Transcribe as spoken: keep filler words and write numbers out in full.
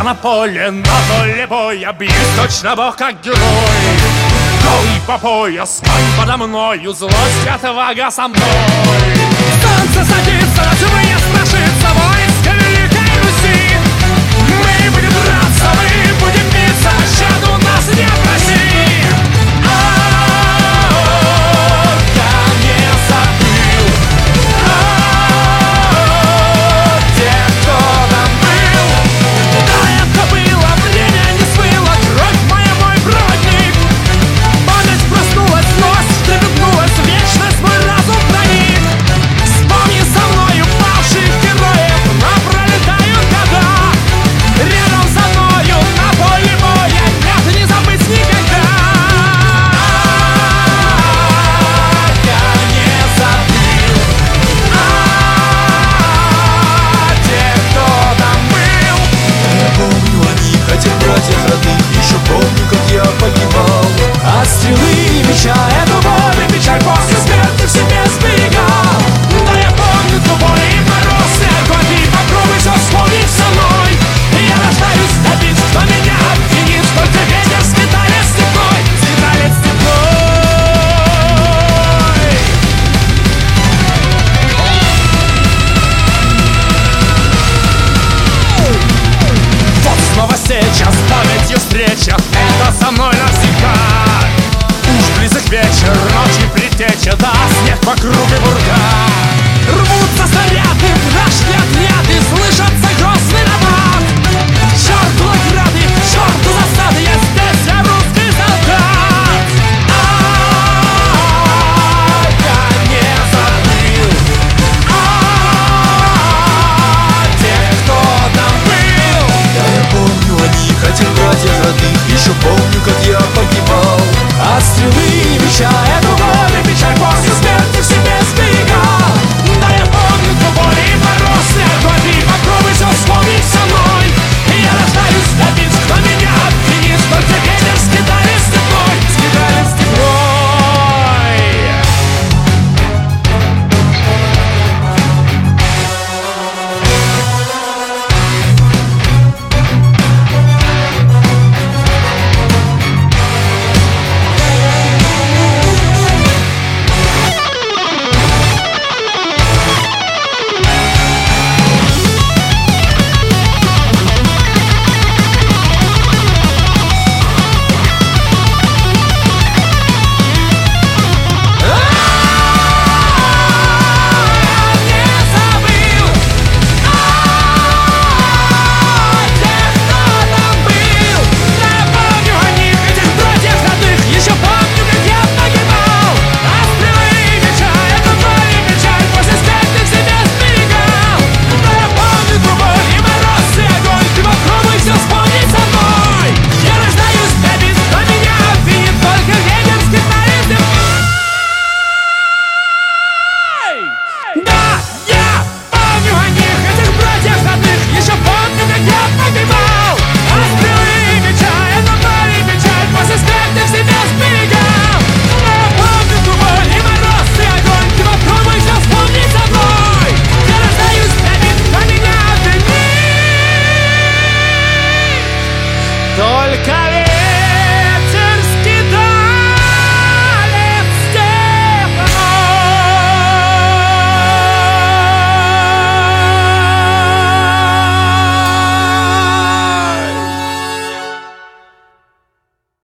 на поле, на поле боя бьюсь точно бог, как герой. Голый по пояс, конь подо мною, злость, отвага со мной. Солнце садится, живые страшится войско Великой Руси. Мы будем драться, мы будем биться, пощаду нас не проси. Сейчас с памятью встреча, это со мной навсегда. Уж близок вечер, ночи предтеча, да, снег вокруг